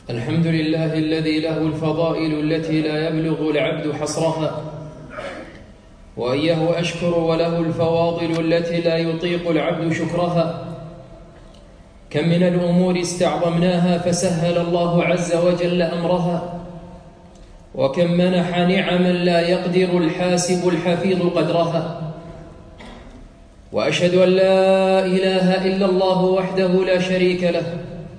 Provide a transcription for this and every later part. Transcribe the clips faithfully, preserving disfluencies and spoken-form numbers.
الحمد لله الذي له الفضائل التي لا يبلغ العبد حصرها، وإياه أشكر وله الفواضل التي لا يطيق العبد شكرها. كم من الأمور استعظمناها فسهل الله عز وجل أمرها، وكم منح نعما لا يقدر الحاسب الحفيظ قدرها. وأشهد أن لا إله إلا الله وحده لا شريك له،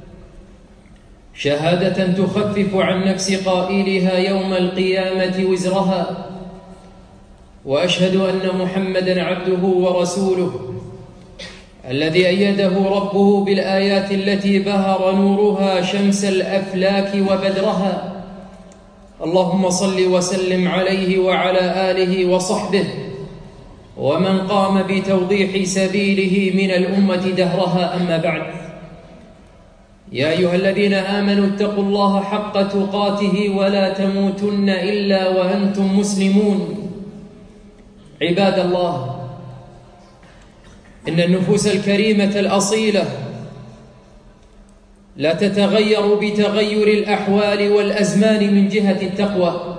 شهادة تخفف عن نفس قائلها يوم القيامة وزرها. وأشهد أن محمدًا عبده ورسوله الذي أيده ربه بالآيات التي بهر نورها شمس الأفلاك وبدرها. اللهم صل وسلم عليه وعلى آله وصحبه ومن قام بتوضيح سبيله من الأمة دهرها. أما بعد، يا أيها الذين آمنوا اتقوا الله حق تقاته ولا تموتن إلا وأنتم مسلمون. عباد الله، إن النفوس الكريمة الأصيلة لا تتغير بتغير الأحوال والأزمان من جهة التقوى،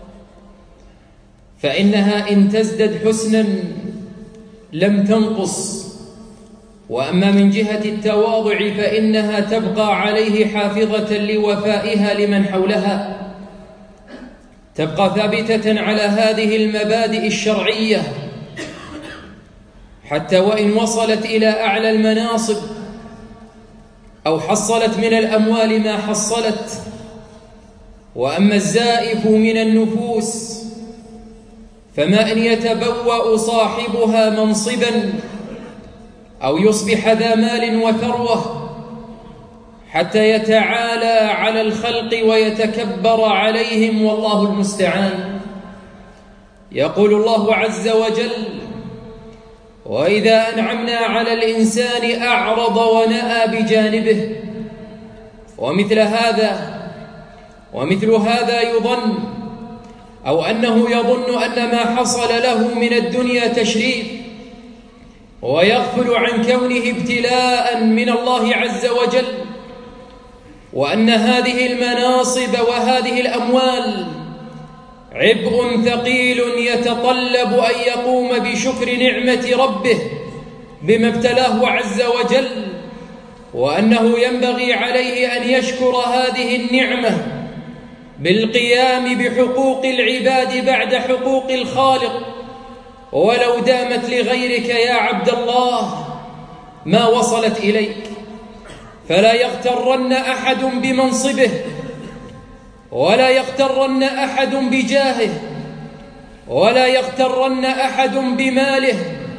فإنها إن تزدد حسناً لم تنقص، وأما من جهة التواضع فإنها تبقى عليه حافظة لوفائها لمن حولها، تبقى ثابتة على هذه المبادئ الشرعية حتى وإن وصلت إلى أعلى المناصب أو حصلت من الأموال ما حصلت. وأما الزائف من النفوس فما أن يتبوأ صاحبها منصباً أو يصبح ذا مال وثروة حتى يتعالى على الخلق ويتكبر عليهم، والله المستعان. يقول الله عز وجل: وإذا أنعمنا على الإنسان أعرض ونأى بجانبه. ومثل هذا ومثل هذا يظن أو أنه يظن أن ما حصل له من الدنيا تشريف، ويغفل عن كونه ابتلاء من الله عز وجل، وأن هذه المناصب وهذه الأموال عبء ثقيل يتطلب أن يقوم بشكر نعمة ربه بما ابتلاه عز وجل، وأنه ينبغي عليه أن يشكر هذه النعمة بالقيام بحقوق العباد بعد حقوق الخالق. ولو دامت لغيرك يا عبد الله ما وصلت إليك. فلا يغترن أحد بمنصبه، ولا يغترن أحد بجاهه، ولا يغترن أحد بماله،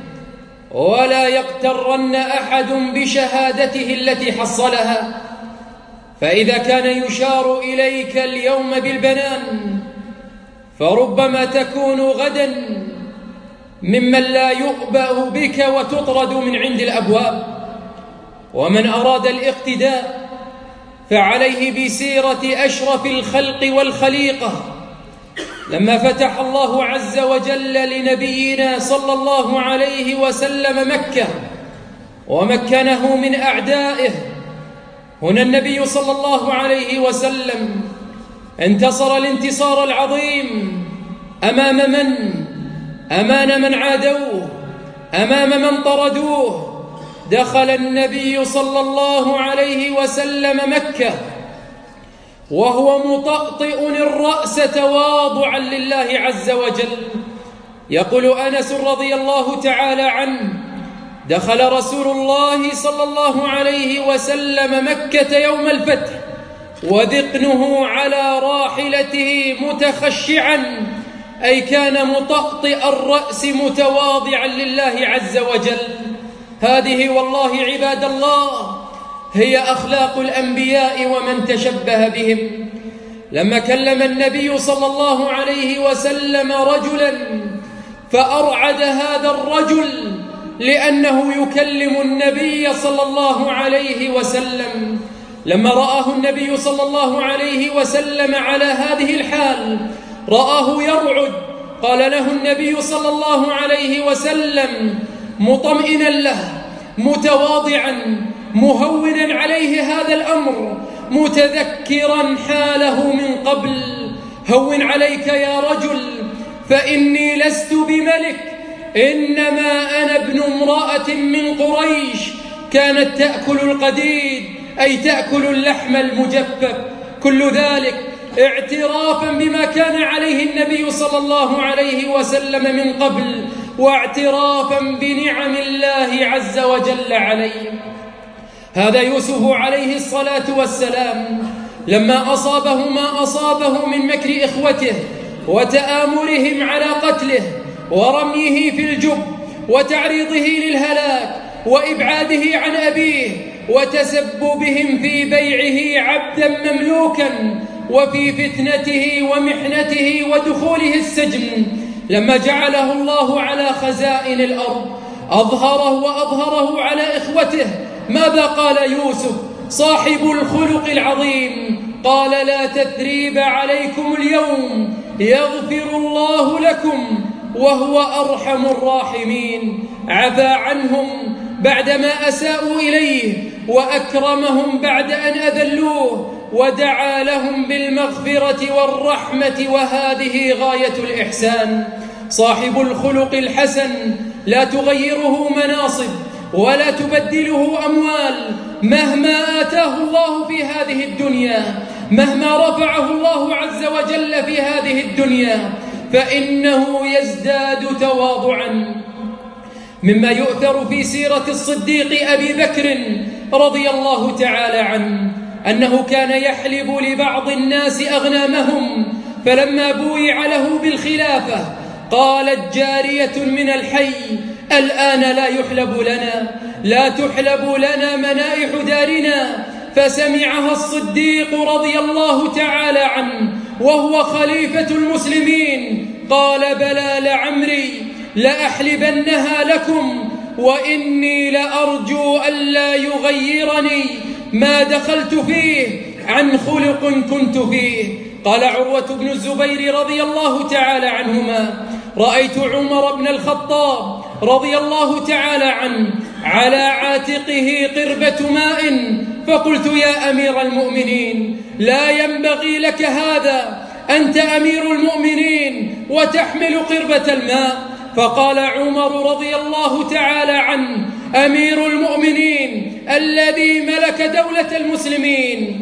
ولا يغترن أحد بشهادته التي حصلها. فإذا كان يشار إليك اليوم بالبنان فربما تكون غداً ممن لا يؤبأ بك وتطرد من عند الأبواب. ومن أراد الاقتداء فعليه بسيرة أشرف الخلق والخليقة، لما فتح الله عز وجل لنبينا صلى الله عليه وسلم مكة ومكنه من أعدائه. هنا النبي صلى الله عليه وسلم انتصر الانتصار العظيم أمام من؟ أمام من عادوه، أمام من طردوه. دخل النبي صلى الله عليه وسلم مكة وهو مطأطئ الرأس تواضعا لله عز وجل. يقول أنس رضي الله تعالى عنه: دخل رسول الله صلى الله عليه وسلم مكة يوم الفتح وذقنه على راحلته متخشعا، أي كان مطأطئ الرأس متواضعا لله عز وجل. هذه والله عباد الله هي أخلاق الأنبياء ومن تشبه بهم. لما كلم النبي صلى الله عليه وسلم رجلا فأرعد هذا الرجل لأنه يكلم النبي صلى الله عليه وسلم. لما رآه النبي صلى الله عليه وسلم على هذه الحال رآه يرعد، قال له النبي صلى الله عليه وسلم مطمئنا له متواضعا مهونا عليه هذا الأمر: متذكرا حاله من قبل: هون عليك يا رجل، فإني لست بملك، إنما أنا ابن امرأة من قريش كانت تأكل القديد، أي تأكل اللحم المجفف. كل ذلك اعترافا بما كان عليه النبي صلى الله عليه وسلم من قبل، واعترافا بنعم الله عز وجل عليه. هذا يوسف عليه الصلاة والسلام لما أصابه ما أصابه من مكر إخوته وتآمرهم على قتله ورميه في الجب وتعريضه للهلاك وإبعاده عن أبيه وتسببهم في بيعه عبدا مملوكا وفي فتنته ومحنته ودخوله السجن، لما جعله الله على خزائن الأرض أظهره وأظهره على إخوته، ماذا قال يوسف صاحب الخلق العظيم؟ قال: لا تثريب عليكم اليوم يغفر الله لكم وهو أرحم الراحمين. عفا عنهم بعدما أساءوا إليه وأكرمهم بعد أن أذلوه ودعا لهم بالمغفرة والرحمة، وهذه غاية الإحسان. صاحب الخلق الحسن لا تغيره مناصب ولا تبدله أموال، مهما آتاه الله في هذه الدنيا، مهما رفعه الله عز وجل في هذه الدنيا، فإنه يزداد تواضعا. مما يؤثر في سيرة الصديق أبي بكر رضي الله تعالى عنه أنه كان يحلب لبعض الناس أغنامهم، فلما بويع له بالخلافة قالت جارية من الحي: الآن لا يحلب لنا، لا تحلب لنا منائح دارنا. فسمعها الصديق رضي الله تعالى عنه وهو خليفة المسلمين، قال: بلى لعمري لأحلبنها لكم، وإني لأرجو ألا يغيرني ما دخلت فيه عن خلق كنت فيه. قال عروة بن الزبير رضي الله تعالى عنهما: رأيت عمر بن الخطاب رضي الله تعالى عنه على عاتقه قربة ماء، فقلت: يا أمير المؤمنين، لا ينبغي لك هذا، أنت أمير المؤمنين وتحمل قربة الماء. فقال عمر رضي الله تعالى عنه: أمير المؤمنين الذي ملك دولة المسلمين،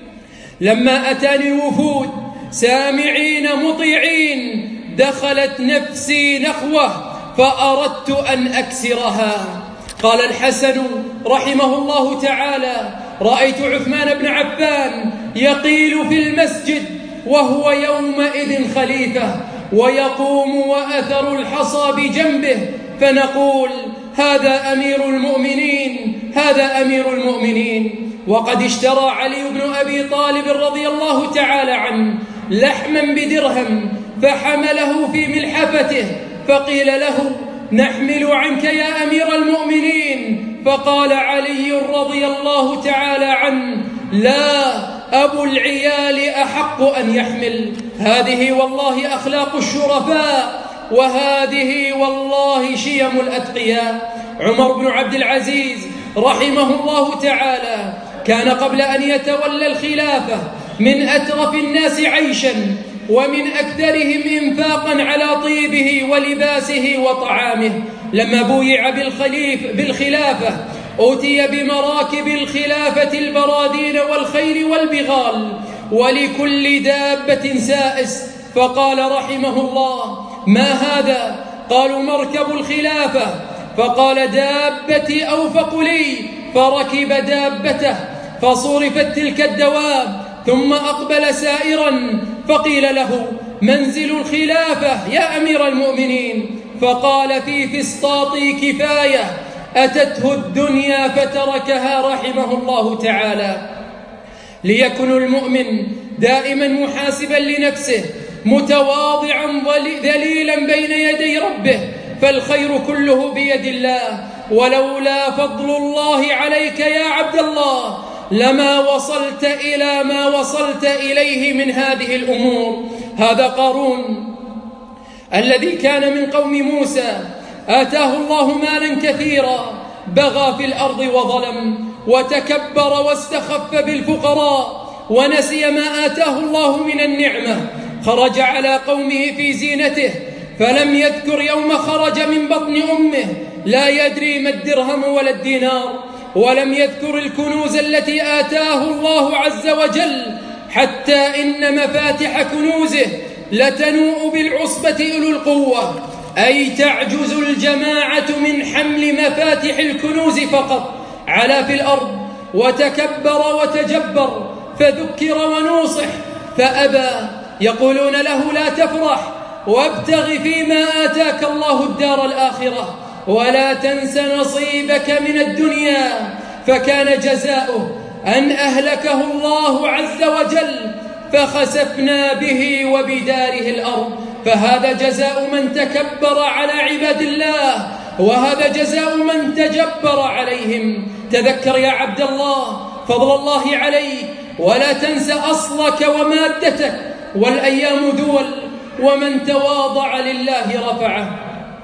لما أتاني الوفود سامعين مطيعين دخلت نفسي نخوة فأردت أن أكسرها. قال الحسن رحمه الله تعالى: رأيت عثمان بن عفان يقيل في المسجد وهو يومئذ خليفة، ويقوم وأثر الحصى بجنبه، فنقول: هذا أمير المؤمنين، هذا أمير المؤمنين. وقد اشترى علي بن أبي طالب رضي الله تعالى عنه لحما بدرهم فحمله في ملحفته، فقيل له: نحمل عنك يا أمير المؤمنين. فقال علي رضي الله تعالى عنه: لا، أبو العيال أحق أن يحمل. هذه والله أخلاق الشرفاء، وهذه والله شيم الأتقياء. عمر بن عبد العزيز رحمه الله تعالى كان قبل أن يتولى الخلافة من أترف الناس عيشا ومن أكثرهم إنفاقا على طيبه ولباسه وطعامه. لما بويع بالخليف بالخلافة أوتي بمراكب الخلافة البرادين والخيل والبغال ولكل دابة سائس، فقال رحمه الله: ما هذا؟ قالوا: مركب الخلافة. فقال: دابتي أوفق لي، فركب دابته فصرفت تلك الدواب، ثم أقبل سائرا، فقيل له: منزل الخلافة يا أمير المؤمنين. فقال: في فسطاطي كفاية، أتته الدنيا فتركها رحمه الله تعالى. ليكن المؤمن دائما محاسبا لنفسه، متواضعا ذليلا بين يدي ربه، فالخير كله بيد الله، ولولا فضل الله عليك يا عبد الله لما وصلت إلى ما وصلت إليه من هذه الأمور. هذا قارون الذي كان من قوم موسى، آتاه الله مالا كثيرا، بغى في الأرض وظلم، وتكبر واستخف بالفقراء ونسي ما آتاه الله من النعمة. خرج على قومه في زينته فلم يذكر يوم خرج من بطن أمه لا يدري ما الدرهم ولا الدينار، ولم يذكر الكنوز التي آتاه الله عز وجل، حتى إن مفاتح كنوزه لتنوء بالعصبة أولو القوة، أي تعجز الجماعة من حمل مفاتح الكنوز فقط. علا في الأرض وتكبر وتجبر، فذكر ونوصح فأبى. يقولون له لا تفرح وابتغ فيما آتاك الله الدار الآخرة ولا تنس نصيبك من الدنيا، فكان جزاؤه أن أهلكه الله عز وجل فخسفنا به وبداره الأرض. فهذا جزاء من تكبر على عباد الله، وهذا جزاء من تجبر عليهم. تذكر يا عبد الله فضل الله عليك، ولا تنس أصلك ومادتك، والأيام دول، ومن تواضع لله رفعه.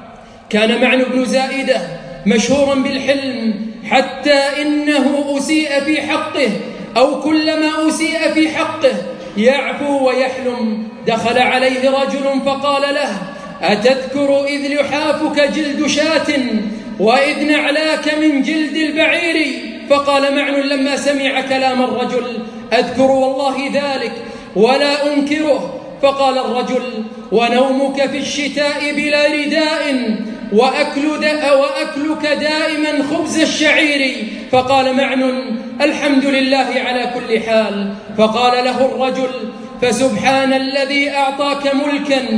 كان معن بن زائدة مشهورا بالحلم، حتى إنه أسيء في حقه، أو كلما أسيء في حقه يعفو ويحلم. دخل عليه رجل فقال له: أتذكر إذ لحافك جلد شاة وإذ نعلاك من جلد البعير؟ فقال معن لما سمع كلام الرجل: أذكر والله ذلك ولا أنكره. فقال الرجل: ونومك في الشتاء بلا رداء وأكل دا وأكلك دائما خبز الشعير. فقال معن: الحمد لله على كل حال. فقال له الرجل: فسبحان الذي أعطاك ملكا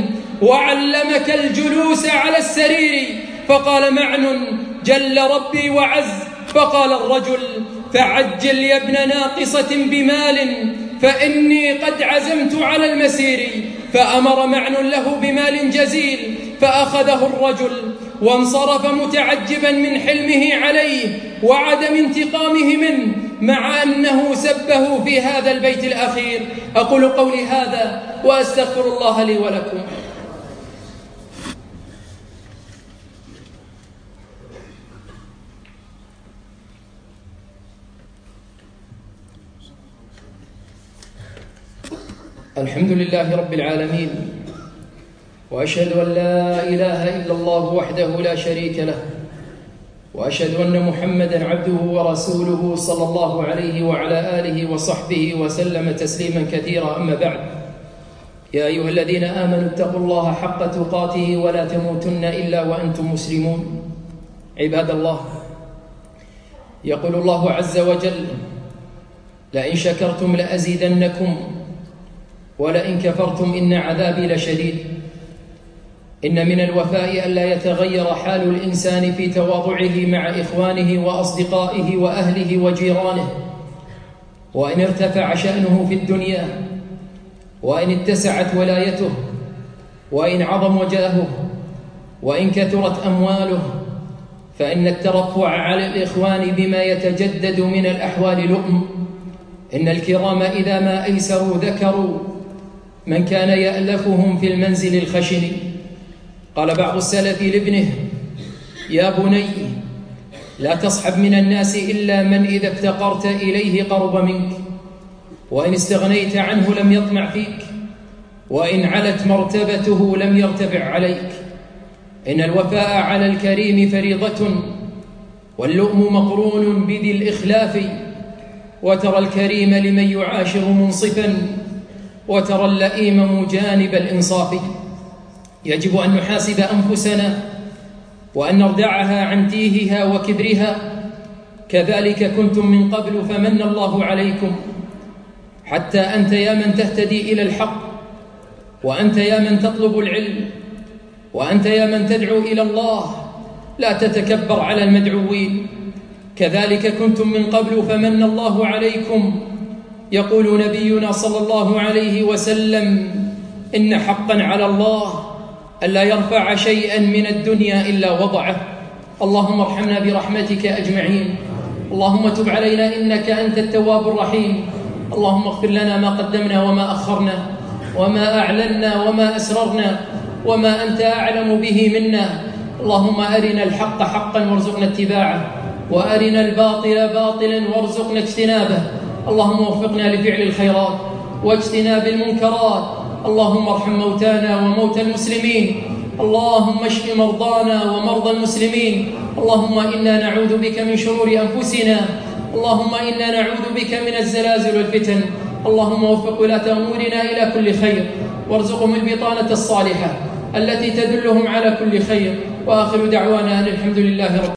وعلمك الجلوس على السرير. فقال معن: جل ربي وعز. فقال الرجل: فعجل يا ابن ناقصة بمال فإني قد عزمت على المسير. فأمر معن له بمال جزيل، فأخذه الرجل وانصرف متعجبا من حلمه عليه وعدم انتقامه منه، مع أنه سبه في هذا البيت الأخير. أقول قولي هذا وأستغفر الله لي ولكم. الحمد لله رب العالمين، وأشهد أن لا إله إلا الله وحده لا شريك له، وأشهد أن محمدًا عبده ورسوله صلى الله عليه وعلى آله وصحبه وسلم تسليمًا كثيرا. أما بعد، يا أيها الذين آمنوا اتقوا الله حق تقاته ولا تموتن إلا وأنتم مسلمون. عباد الله، يقول الله عز وجل: لئن شكرتم لأزيدنكم ولئن كفرتم إن عذابي لشديد. إن من الوفاء ألا يتغير حال الإنسان في تواضعه مع إخوانه وأصدقائه وأهله وجيرانه، وإن ارتفع شأنه في الدنيا، وإن اتسعت ولايته، وإن عظم جاهه، وإن كثرت أمواله، فإن الترفع على الإخوان بما يتجدد من الأحوال لؤم. إن الكرام إذا ما أيسروا ذكروا من كان يألفهم في المنزل الخشن. قال بعض السلف لابنه: يا بني، لا تصحب من الناس إلا من إذا افتقرت إليه قرب منك، وإن استغنيت عنه لم يطمع فيك، وإن علت مرتبته لم يرتفع عليك. إن الوفاء على الكريم فريضة، واللؤم مقرون بذي الإخلاف. وترى الكريم لمن يعاشر منصفا، وترى اللئيم مجانب الإنصاف. يجب أن نحاسب أنفسنا وأن نردعها عن تيهها وكبرها. كذلك كنتم من قبل فمن الله عليكم، حتى أنت يا من تهتدي إلى الحق، وأنت يا من تطلب العلم، وأنت يا من تدعو إلى الله، لا تتكبر على المدعوين. كذلك كنتم من قبل فمن الله عليكم. يقول نبينا صلى الله عليه وسلم: إن حقا على الله ألا يرفع شيئا من الدنيا إلا وضعه. اللهم ارحمنا برحمتك أجمعين. اللهم تب علينا إنك أنت التواب الرحيم. اللهم اغفر لنا ما قدمنا وما أخرنا، وما أعلنا وما أسررنا، وما أنت أعلم به منا. اللهم أرنا الحق حقا وارزقنا اتباعه، وأرنا الباطل باطلا وارزقنا اجتنابه. اللهم وفقنا لفعل الخيرات واجتناب المنكرات. اللهم ارحم موتانا وموتى المسلمين. اللهم اشف مرضانا ومرضى المسلمين. اللهم إنا نعوذ بك من شرور أنفسنا. اللهم إنا نعوذ بك من الزلازل والفتن. اللهم وفق ولاة أمورنا إلى كل خير، وارزقهم البطانة الصالحة التي تدلهم على كل خير. وآخر دعوانا أن الحمد لله رب